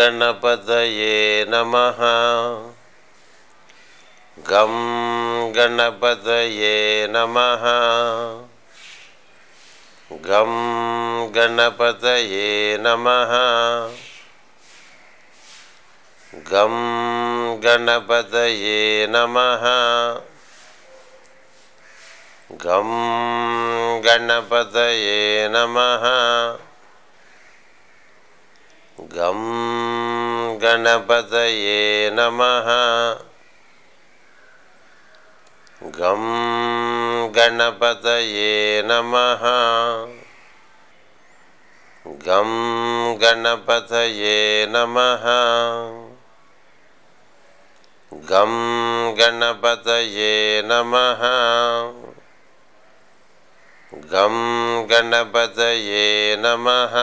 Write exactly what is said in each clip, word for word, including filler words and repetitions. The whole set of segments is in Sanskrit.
गणपतये नमः। गं गणपतये नमः। गं गणपतये नमः। गं गणपतये नमः। गं गणपतये नमः। गं गणपतये नमः। गं गणपतये नमः। गं गणपतये नमः। गं गणपतये नमः। गं गणपतये नमः।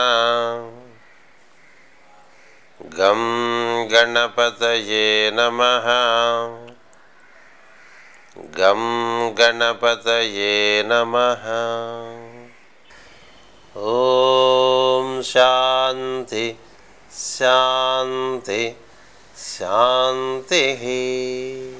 गं गणपतये नमः। गं गणपतये नमः। ॐ शान्ति शान्ति शान्तिः।